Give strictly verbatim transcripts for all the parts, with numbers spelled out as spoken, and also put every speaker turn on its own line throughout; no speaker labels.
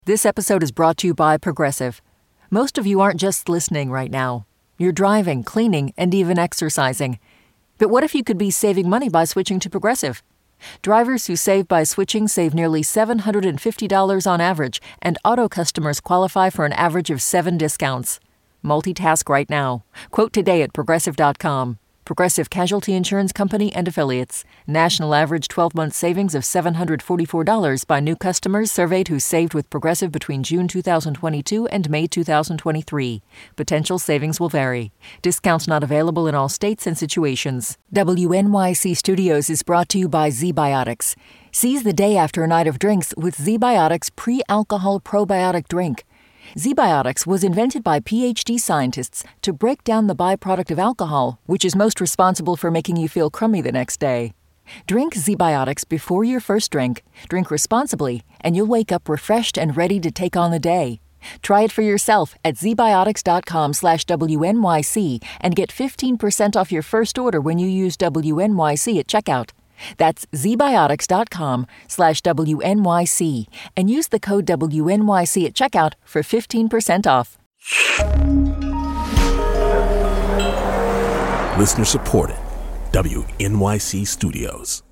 This episode is brought to you by Progressive. Most of you aren't just listening right now. You're driving, cleaning, and even exercising. But what if you could be saving money by switching to Progressive? Drivers who save by switching save nearly seven hundred fifty dollars on average, and auto customers qualify for an average of seven discounts. Multitask right now. Quote today at Progressive dot com. Progressive Casualty Insurance Company and Affiliates. National average twelve-month savings of seven hundred forty-four dollars by new customers surveyed who saved with Progressive between June two thousand twenty-two and May two thousand twenty-three. Potential savings will vary. Discounts not available in all states and situations. W N Y C Studios is brought to you by ZBiotics. Seize the day after a night of drinks with ZBiotics pre-alcohol probiotic drink. ZBiotics was invented by P H D scientists to break down the byproduct of alcohol, which is most responsible for making you feel crummy the next day. Drink ZBiotics before your first drink, drink responsibly, and you'll wake up refreshed and ready to take on the day. Try it for yourself at zbiotics.com slash WNYC and get fifteen percent off your first order when you use W N Y C at checkout. That's zbiotics.com slash WNYC and use the code W N Y C at checkout for fifteen percent off.
Listener supported. W N Y C Studios.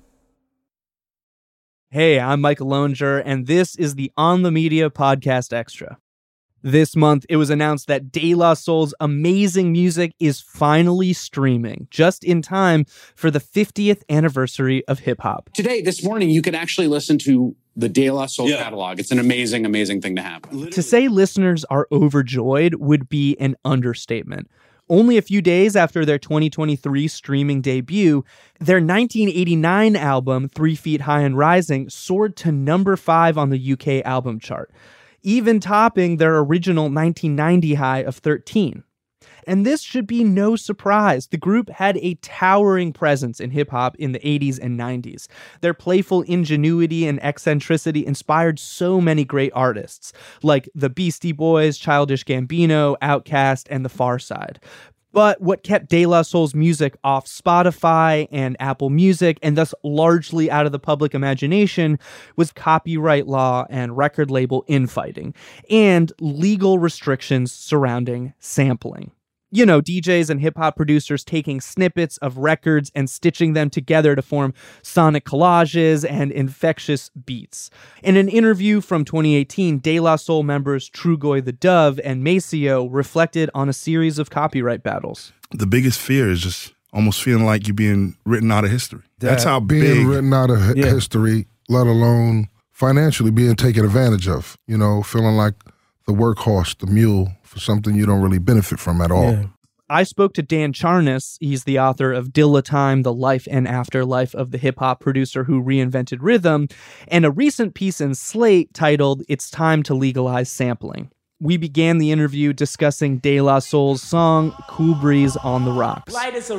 Hey, I'm Michael Loninger, and this is the On the Media Podcast Extra. This month, it was announced that De La Soul's amazing music is finally streaming, just in time for the fiftieth anniversary of hip-hop.
Today, this morning, you can actually listen to the De La Soul yeah. catalog. It's an amazing, amazing thing to happen.
Literally. To say listeners are overjoyed would be an understatement. Only a few days after their twenty twenty-three streaming debut, their nineteen eighty-nine album, Three Feet High and Rising, soared to number five on the U K album chart, even topping their original nineteen ninety high of thirteen. And this should be no surprise. The group had a towering presence in hip-hop in the eighties and nineties. Their playful ingenuity and eccentricity inspired so many great artists, like the Beastie Boys, Childish Gambino, Outkast, and The Pharcyde. But what kept De La Soul's music off Spotify and Apple Music, and thus largely out of the public imagination, was copyright law and record label infighting, and legal restrictions surrounding sampling. You know, D Js and hip-hop producers taking snippets of records and stitching them together to form sonic collages and infectious beats. In an interview from twenty eighteen, De La Soul members Trugoy the Dove and Maceo reflected on a series of copyright battles.
The biggest fear is just almost feeling like you're being written out of history. That's how
being
big...
written out of
yeah.
history, let alone financially being taken advantage of. You know, feeling like the workhorse, the mule, for something you don't really benefit from at all.
Yeah. I spoke to Dan Charnas. He's the author of Dilla Time, The Life and Afterlife of the Hip-Hop Producer Who Reinvented Rhythm, and a recent piece in Slate titled It's Time to Legalize Sampling. We began the interview discussing De La Soul's song, Cool Breeze on the Rocks.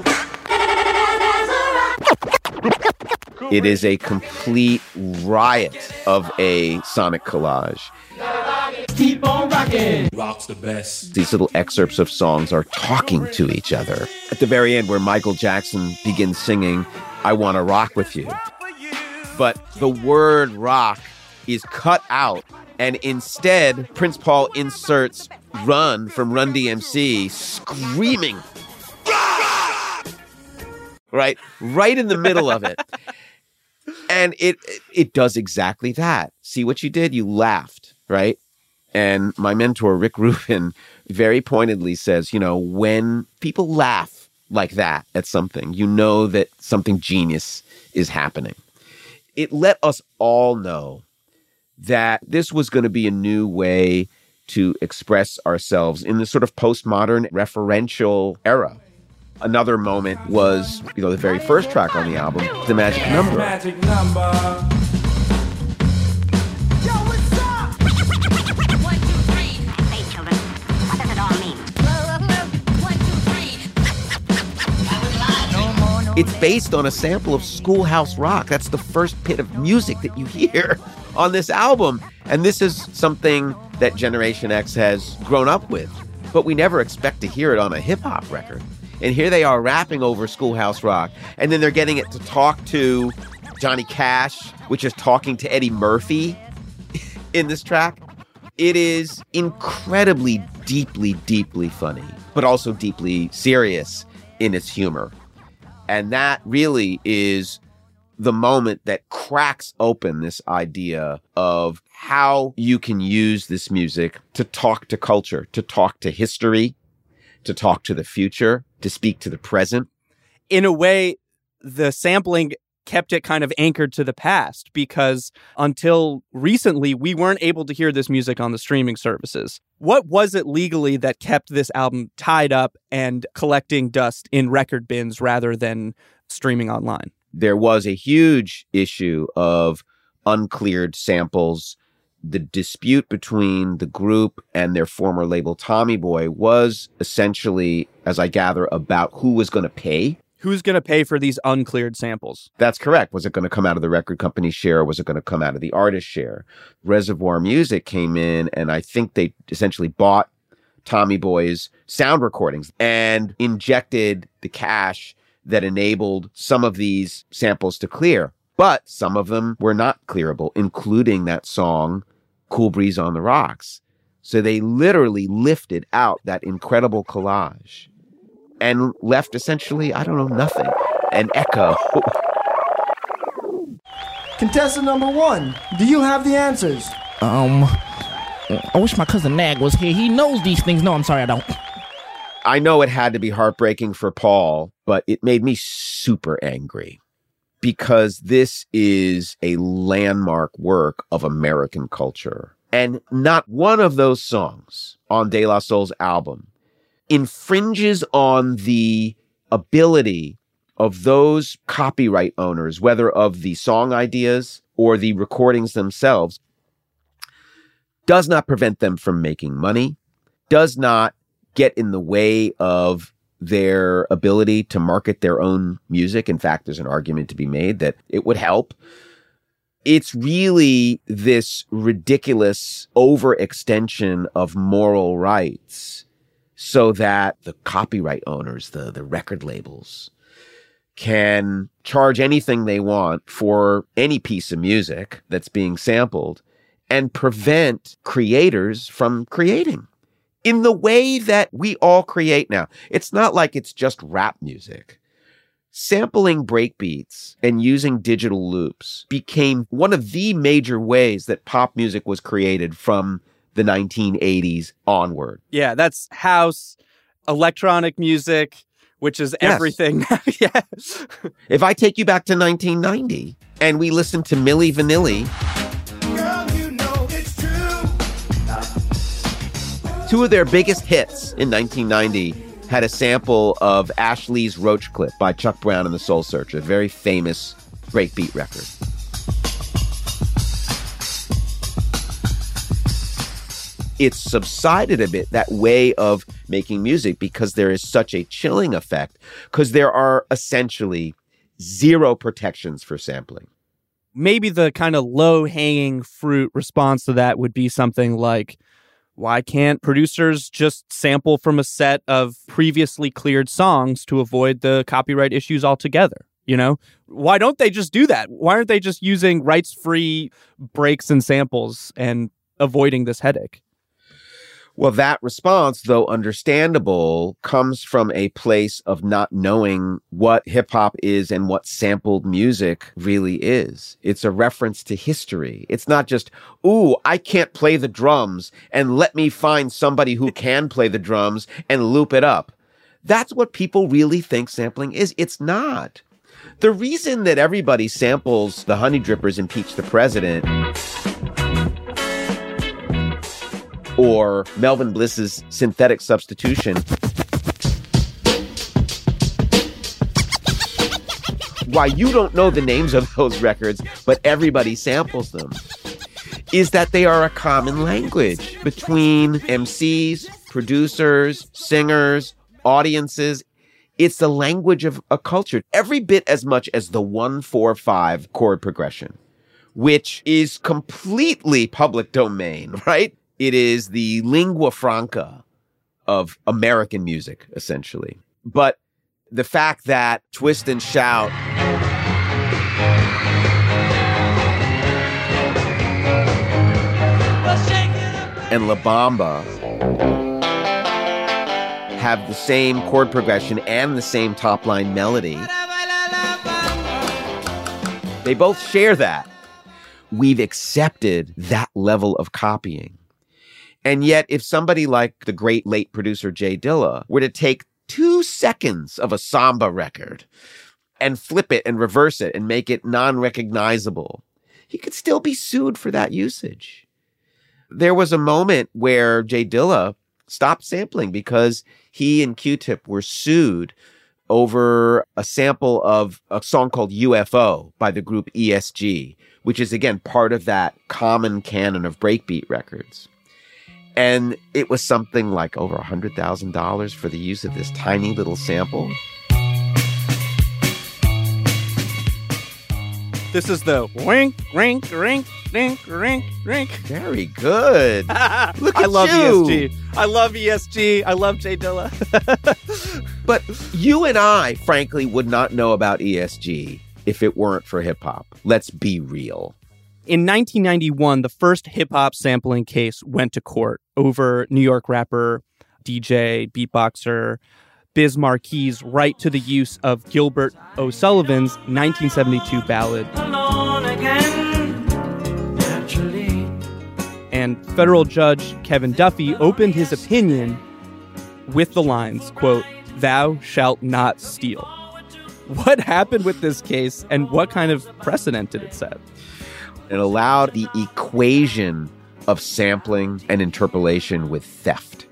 It is a complete riot of a sonic collage.
Keep on rocking. Rock's the best.
These little excerpts of songs are talking to each other. At the very end, where Michael Jackson begins singing, I Want to Rock With You. But the word rock is cut out, and instead, Prince Paul inserts Run from Run D M C, screaming. Right? Right in the middle of it. And it it does exactly that. See what you did? You laughed, right? And my mentor, Rick Rubin, very pointedly says, you know, when people laugh like that at something, you know that something genius is happening. It let us all know that this was going to be a new way to express ourselves in this sort of postmodern referential era. Another moment was, you know, the very first track on the album, The Magic Number.
Magic Number.
It's based on a sample of Schoolhouse Rock. That's the first bit of music that you hear on this album. And this is something that Generation X has grown up with. But we never expect to hear it on a hip-hop record. And here they are rapping over Schoolhouse Rock. And then they're getting it to talk to Johnny Cash, which is talking to Eddie Murphy in this track. It is incredibly, deeply, deeply funny, but also deeply serious in its humor. And that really is the moment that cracks open this idea of how you can use this music to talk to culture, to talk to history, to talk to the future, to speak to the present.
In a way, the sampling kept it kind of anchored to the past, because until recently, we weren't able to hear this music on the streaming services. What was it legally that kept this album tied up and collecting dust in record bins rather than streaming online?
There was a huge issue of uncleared samples. The dispute between the group and their former label Tommy Boy was essentially, as I gather, about who was going to pay.
Who's going to pay for these uncleared samples?
That's correct. Was it going to come out of the record company's share, or was it going to come out of the artist's share? Reservoir Music came in, and I think they essentially bought Tommy Boy's sound recordings and injected the cash that enabled some of these samples to clear. But some of them were not clearable, including that song, Cool Breeze on the Rocks. So they literally lifted out that incredible collage and left essentially, I don't know, nothing. An echo.
Contestant number one, do you have the answers?
Um, I wish my cousin Nag was here. He knows these things. No, I'm sorry, I don't.
I know it had to be heartbreaking for Paul, but it made me super angry, because this is a landmark work of American culture. And not one of those songs on De La Soul's album infringes on the ability of those copyright owners, whether of the song ideas or the recordings themselves, does not prevent them from making money, does not get in the way of their ability to market their own music. In fact, there's an argument to be made that it would help. It's really this ridiculous overextension of moral rights so that the copyright owners, the, the record labels, can charge anything they want for any piece of music that's being sampled and prevent creators from creating in the way that we all create now. It's not like it's just rap music. Sampling breakbeats and using digital loops became one of the major ways that pop music was created from the nineteen eighties onward.
Yeah, that's house, electronic music, which is
Yes.
everything. Yeah.
If I take you back to nineteen ninety and we listen to Milli Vanilli,
Girl, you know it's true.
two of their biggest hits in nineteen ninety had a sample of Ashley's Roach Clip by Chuck Brown and the Soul Searchers, a very famous breakbeat record. It's subsided a bit, that way of making music, because there is such a chilling effect, because there are essentially zero protections for sampling.
Maybe the kind of low-hanging fruit response to that would be something like, why can't producers just sample from a set of previously cleared songs to avoid the copyright issues altogether? You know, why don't they just do that? Why aren't they just using rights-free breaks and samples and avoiding this headache?
Well, that response, though understandable, comes from a place of not knowing what hip hop is and what sampled music really is. It's a reference to history. It's not just, ooh, I can't play the drums, and let me find somebody who can play the drums and loop it up. That's what people really think sampling is. It's not. The reason that everybody samples the Honey Drippers' Impeach the President, or Melvin Bliss's Synthetic Substitution, why you don't know the names of those records, but everybody samples them, is that they are a common language between M Cs, producers, singers, audiences. It's the language of a culture, every bit as much as the one four five chord progression, which is completely public domain, right? It is the lingua franca of American music, essentially. But the fact that Twist and Shout and La Bamba have the same chord progression and the same top-line melody. They both share that. We've accepted that level of copying. And yet, if somebody like the great late producer Jay Dilla were to take two seconds of a samba record and flip it and reverse it and make it non-recognizable, he could still be sued for that usage. There was a moment where Jay Dilla stopped sampling because he and Q-Tip were sued over a sample of a song called U F O by the group E S G, which is, again, part of that common canon of breakbeat records. And it was something like over one hundred thousand dollars for the use of this tiny little sample.
This is the wink, rink, rink, rink, rink, rink.
Very good. Look at
I love
you.
E S G. I love E S G. I love Jay Dilla.
But you and I, frankly, would not know about E S G if it weren't for hip-hop. Let's be real.
In nineteen ninety-one, the first hip-hop sampling case went to court over New York rapper, D J, beatboxer Biz Marquis's right to the use of Gilbert O'Sullivan's nineteen seventy-two ballad. Alone again, naturally. And federal judge Kevin Duffy opened his opinion with the lines, quote, "Thou shalt not steal." What happened with this case, and what kind of precedent did it set?
It allowed the equation of sampling and interpolation with theft.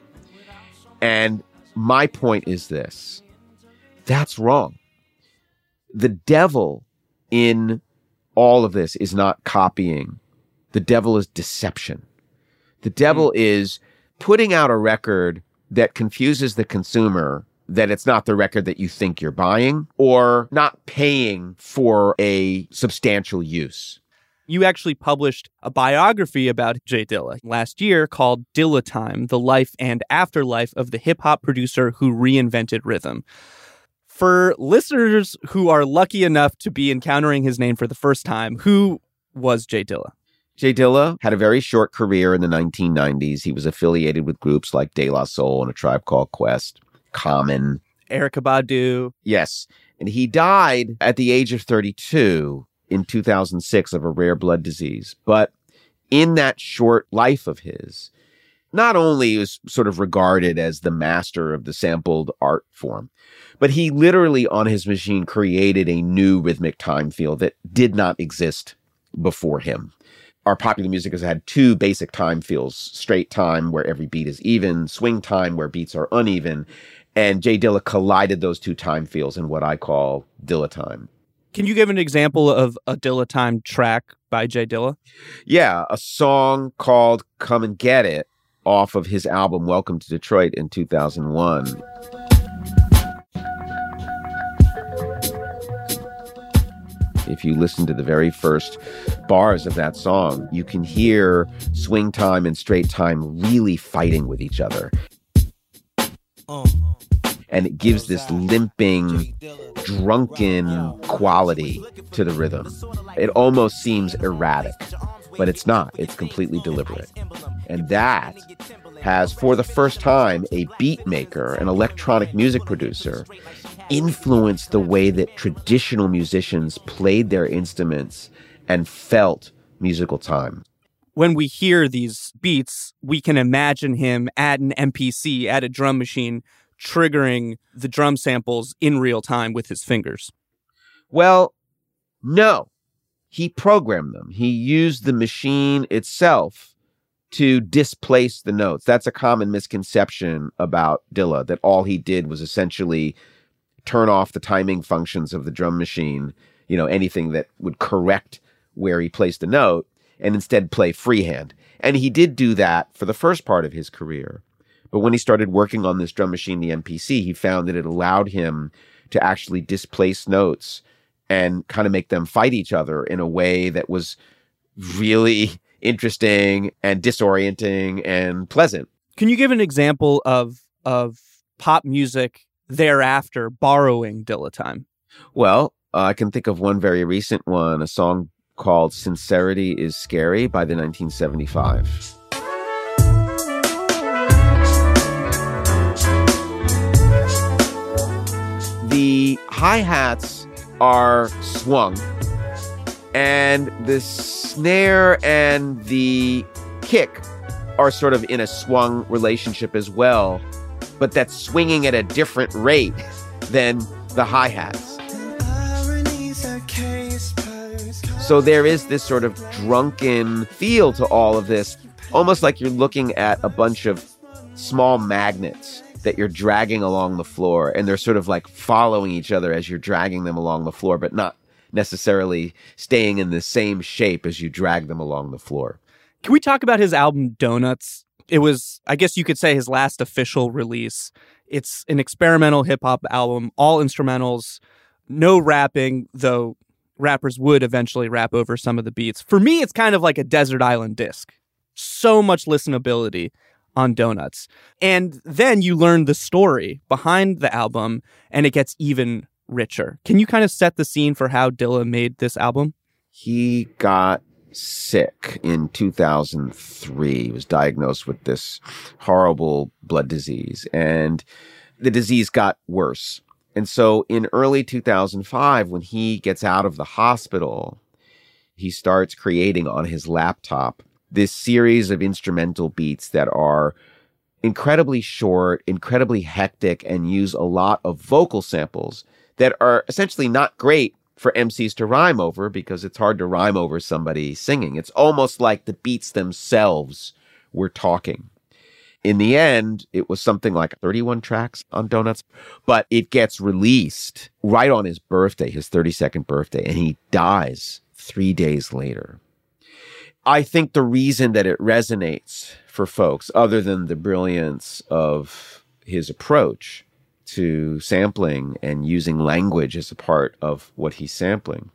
And my point is this. That's wrong. The devil in all of this is not copying. The devil is deception. The devil mm. is putting out a record that confuses the consumer that it's not the record that you think you're buying, or not paying for a substantial use.
You actually published a biography about Jay Dilla last year called Dilla Time, The Life and Afterlife of the Hip-Hop Producer Who Reinvented Rhythm. For listeners who are lucky enough to be encountering his name for the first time, who was Jay Dilla?
Jay Dilla had a very short career in the nineteen nineties. He was affiliated with groups like De La Soul and A Tribe Called Quest, Common,
Erykah Badu.
Yes. And he died at the age of thirty-two in two thousand six of a rare blood disease. But in that short life of his, not only was sort of regarded as the master of the sampled art form, but he literally on his machine created a new rhythmic time field that did not exist before him. Our popular music has had two basic time fields: straight time, where every beat is even; swing time, where beats are uneven. And Jay Dilla collided those two time fields in what I call Dilla Time.
Can you give an example of a Dilla Time track by Jay Dilla?
Yeah, a song called Come and Get It off of his album Welcome to Detroit in two thousand one. If you listen to the very first bars of that song, you can hear swing time and straight time really fighting with each other. And it gives this limping, drunken quality to the rhythm. It almost seems erratic, but it's not. It's completely deliberate. And that has, for the first time, a beat maker, an electronic music producer, influenced the way that traditional musicians played their instruments and felt musical time.
When we hear these beats, we can imagine him at an M P C, at a drum machine, triggering the drum samples in real time with his fingers.
Well, no. He programmed them. He used the machine itself to displace the notes. That's a common misconception about Dilla, that all he did was essentially turn off the timing functions of the drum machine, you know, anything that would correct where he placed the note, and instead play freehand. And he did do that for the first part of his career. But when he started working on this drum machine, the M P C, he found that it allowed him to actually displace notes and kind of make them fight each other in a way that was really interesting and disorienting and pleasant.
Can you give an example of of pop music thereafter borrowing Dilla Time?
Well, uh, I can think of one very recent one, a song called Sincerity is Scary by the nineteen seventy-five. hi-hats are swung, and the snare and the kick are sort of in a swung relationship as well, but that's swinging at a different rate than the hi-hats. So there is this sort of drunken feel to all of this, almost like you're looking at a bunch of small magnets that you're dragging along the floor, and they're sort of like following each other as you're dragging them along the floor, but not necessarily staying in the same shape as you drag them along the floor.
Can we talk about his album Donuts? It was, I guess you could say, his last official release. It's an experimental hip-hop album, all instrumentals, no rapping, though rappers would eventually rap over some of the beats. For me, it's kind of like a desert island disc. So much listenability on Donuts. And then you learn the story behind the album, and it gets even richer. Can you kind of set the scene for how Dilla made this album?
He got sick in two thousand three. He was diagnosed with this horrible blood disease, and the disease got worse. And so in early two thousand five, when he gets out of the hospital, he starts creating on his laptop this series of instrumental beats that are incredibly short, incredibly hectic, and use a lot of vocal samples that are essentially not great for M Cs to rhyme over, because it's hard to rhyme over somebody singing. It's almost like the beats themselves were talking. In the end, it was something like thirty-one tracks on Donuts, but it gets released right on his birthday, his thirty-second birthday, and he dies three days later. I think the reason that it resonates for folks, other than the brilliance of his approach to sampling and using language as a part of what he's sampling,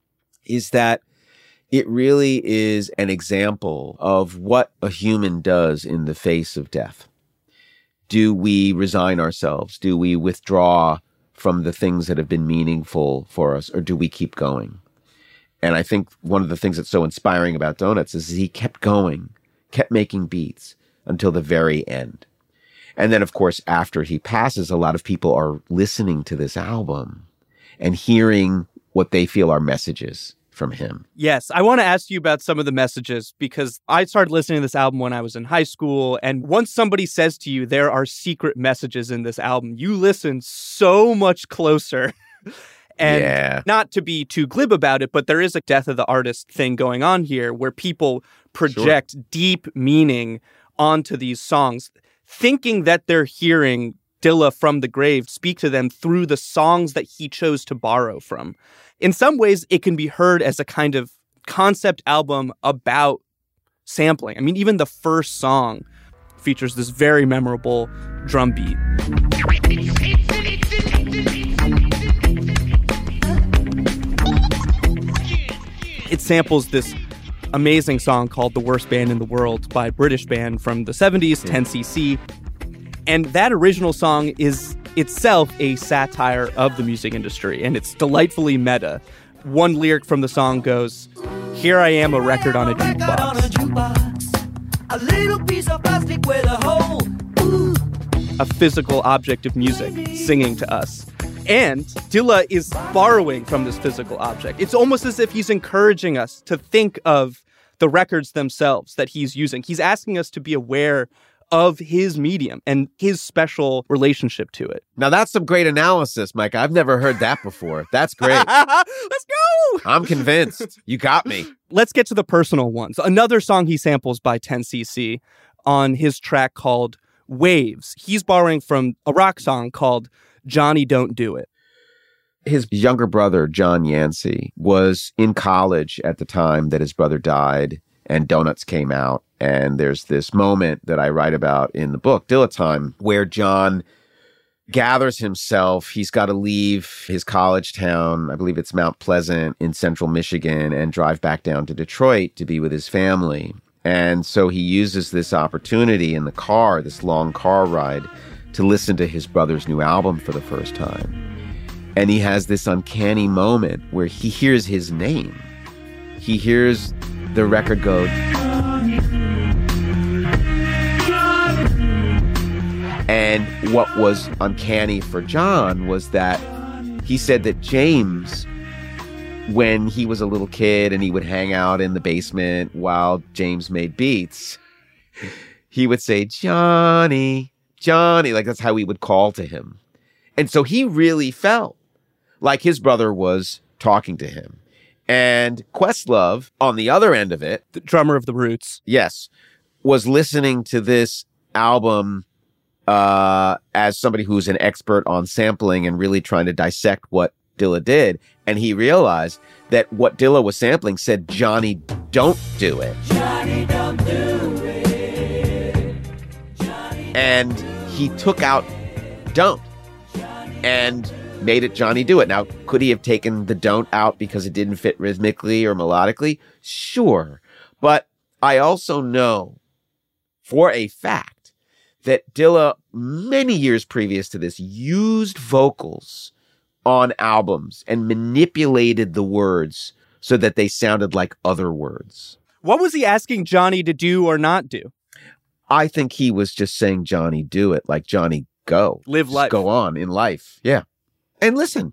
is that it really is an example of what a human does in the face of death. Do we resign ourselves? Do we withdraw from the things that have been meaningful for us, or do we keep going? And I think one of the things that's so inspiring about Donuts is he kept going, kept making beats until the very end. And then, of course, after he passes, a lot of people are listening to this album and hearing what they feel are messages from him.
Yes, I want to ask you about some of the messages, because I started listening to this album when I was in high school, and once somebody says to you there are secret messages in this album, you listen so much closer. And
yeah.
Not to be too glib about it, but there is a death of the artist thing going on here where people project sure. deep meaning onto these songs, thinking that they're hearing Dilla from the grave speak to them through the songs that he chose to borrow from. In some ways, it can be heard as a kind of concept album about sampling. I mean, even the first song features this very memorable drum beat. It samples this amazing song called The Worst Band in the World by a British band from the seventies, ten C C. And that original song is itself a satire of the music industry, and it's delightfully meta. One lyric from the song goes, "Here I am, a record on a jukebox. A little piece of plastic with a hole. Ooh." A physical object of music singing to us. And Dilla is borrowing from this physical object. It's almost as if he's encouraging us to think of the records themselves that he's using. He's asking us to be aware of his medium and his special relationship to it.
Now, that's some great analysis, Mike. I've never heard that before. That's great.
Let's go!
I'm convinced. You got me.
Let's get to the personal ones. Another song he samples by ten C C on his track called Waves. He's borrowing from a rock song called Johnny Don't Do It.
His younger brother, John Yancey, was in college at the time that his brother died and Donuts came out. And there's this moment that I write about in the book, Dilla Time, where John gathers himself. He's got to leave his college town, I believe it's Mount Pleasant in central Michigan, and drive back down to Detroit to be with his family. And so he uses this opportunity in the car, this long car ride, to listen to his brother's new album for the first time. And he has this uncanny moment where he hears his name. He hears the record go... And what was uncanny for John was that he said that James, when he was a little kid and he would hang out in the basement while James made beats, he would say, Johnny, Johnny, like that's how he would call to him. And so he really felt like his brother was talking to him. And Questlove, on the other end of it,
the drummer of the Roots,
yes, was listening to this album uh, as somebody who's an expert on sampling and really trying to dissect what Dilla did. And he realized that what Dilla was sampling said, Johnny, don't do it. Johnny, don't do it. Johnny, and he took out don't and made it Johnny do it. Now, could he have taken the don't out because it didn't fit rhythmically or melodically? Sure. But I also know for a fact that Dilla, many years previous to this, used vocals on albums and manipulated the words so that they sounded like other words.
What was he asking Johnny to do or not do?
I think he was just saying, Johnny, do it. Like, Johnny, go.
Live
just
life.
Go on in life. Yeah. And listen,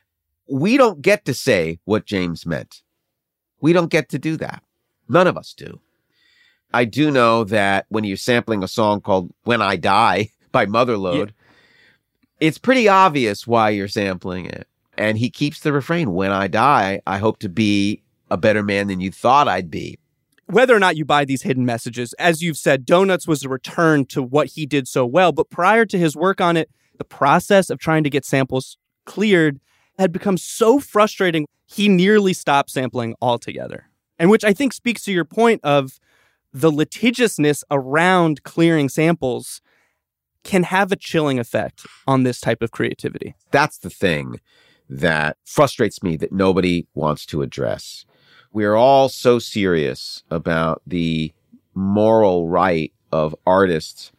we don't get to say what James meant. We don't get to do that. None of us do. I do know that when you're sampling a song called When I Die by Motherlode, yeah. It's pretty obvious why you're sampling it. And he keeps the refrain, when I die, I hope to be a better man than you thought I'd be.
Whether or not you buy these hidden messages, as you've said, Donuts was a return to what he did so well. But prior to his work on it, the process of trying to get samples cleared had become so frustrating, he nearly stopped sampling altogether. And which I think speaks to your point of the litigiousness around clearing samples can have a chilling effect on this type of creativity.
That's the thing that frustrates me that nobody wants to address. We're all so serious about the moral right of artists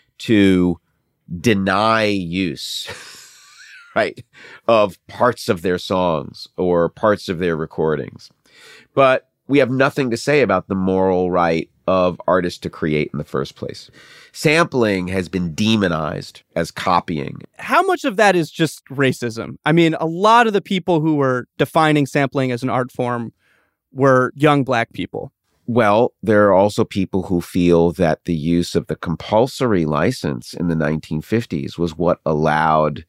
to deny use, right, of parts of their songs or parts of their recordings. But we have nothing to say about the moral right of artists to create in the first place. Sampling has been demonized as copying.
How much of that is just racism? I mean, a lot of the people who were defining sampling as an art form were young black people.
Well, there are also people who feel that the use of the compulsory license in the nineteen fifties was what allowed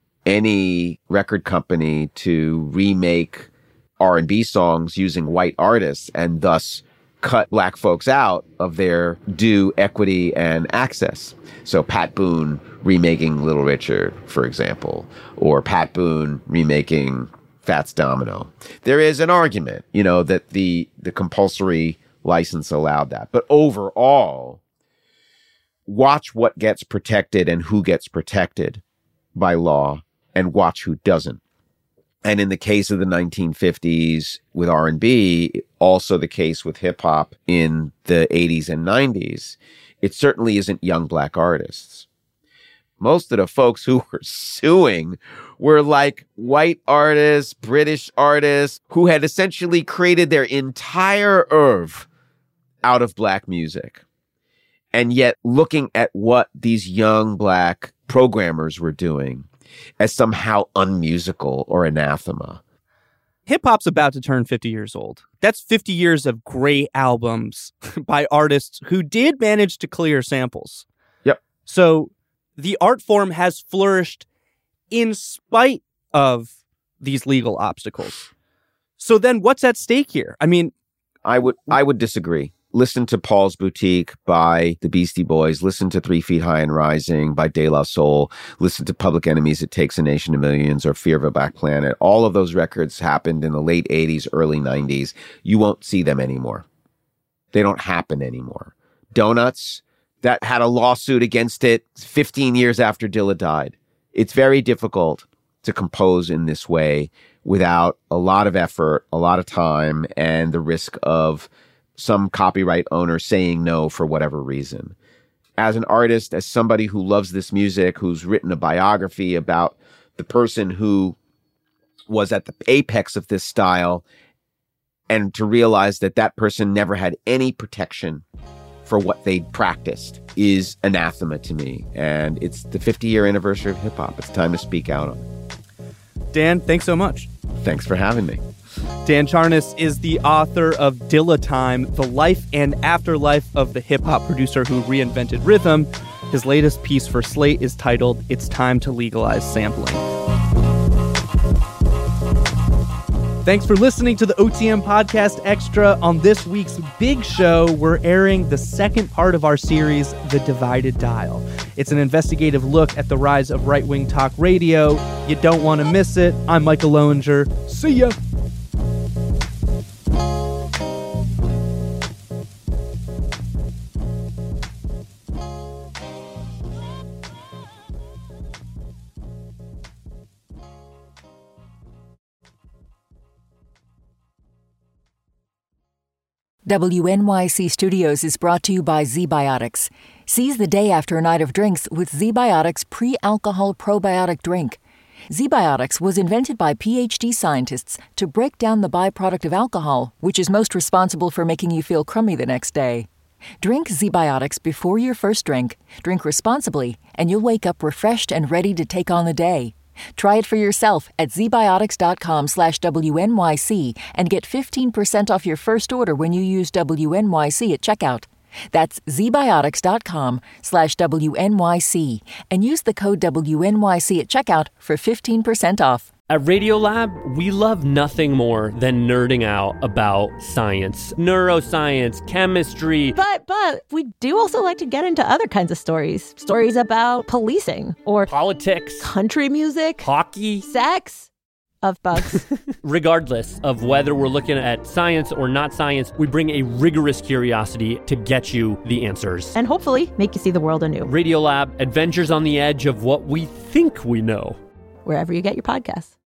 any record company to remake R and B songs using white artists and thus cut black folks out of their due equity and access. So Pat Boone remaking Little Richard, for example, or Pat Boone remaking Fats Domino. There is an argument, you know, that the the compulsory license allowed that. But overall, watch what gets protected and who gets protected by law and watch who doesn't. And in the case of the nineteen fifties with R and B, also the case with hip hop in the eighties and nineties, it certainly isn't young black artists. Most of the folks who were suing were like white artists, British artists who had essentially created their entire oeuvre out of black music. And yet looking at what these young black programmers were doing as somehow unmusical or anathema.
Hip-hop's about to turn fifty years old. That's fifty years of great albums by artists who did manage to clear samples.
Yep.
So the art form has flourished in spite of these legal obstacles. So then what's at stake here? I mean...
I would I would disagree. Listen to Paul's Boutique by the Beastie Boys. Listen to Three Feet High and Rising by De La Soul. Listen to Public Enemy's It Takes a Nation of Millions or Fear of a Black Planet. All of those records happened in the late eighties, early nineties. You won't see them anymore. They don't happen anymore. Donuts, that had a lawsuit against it fifteen years after Dilla died. It's very difficult to compose in this way without a lot of effort, a lot of time, and the risk of some copyright owner saying no for whatever reason. As an artist, as somebody who loves this music, who's written a biography about the person who was at the apex of this style, and to realize that that person never had any protection for what they practiced is anathema to me. And it's the fifty-year anniversary of hip-hop. It's time to speak out on it.
Dan, thanks so much.
Thanks for having me.
Dan Charnas is the author of Dilla Time, The Life and Afterlife of the Hip-Hop Producer Who Reinvented Rhythm. His latest piece for Slate is titled It's Time to Legalize Sampling. Thanks for listening to the O T M Podcast Extra. On this week's big show, we're airing the second part of our series, The Divided Dial. It's an investigative look at the rise of right-wing talk radio. You don't want to miss it. I'm Michael Lowinger. See ya!
W N Y C Studios is brought to you by ZBiotics. Seize the day after a night of drinks with ZBiotics pre-alcohol probiotic drink. ZBiotics was invented by P H D scientists to break down the byproduct of alcohol, which is most responsible for making you feel crummy the next day. Drink ZBiotics before your first drink, drink responsibly, and you'll wake up refreshed and ready to take on the day. Try it for yourself at zbiotics.com slash WNYC and get fifteen percent off your first order when you use W N Y C at checkout. That's zbiotics.com slash WNYC and use the code W N Y C at checkout for fifteen percent off.
At Radiolab, we love nothing more than nerding out about science, neuroscience, chemistry.
But, but, we do also like to get into other kinds of stories. Stories about policing or
politics,
country music,
hockey,
sex, of bugs.
Regardless of whether we're looking at science or not science, we bring a rigorous curiosity to get you the answers.
And hopefully make you see the world anew.
Radiolab, adventures on the edge of what we think we know.
Wherever you get your podcasts.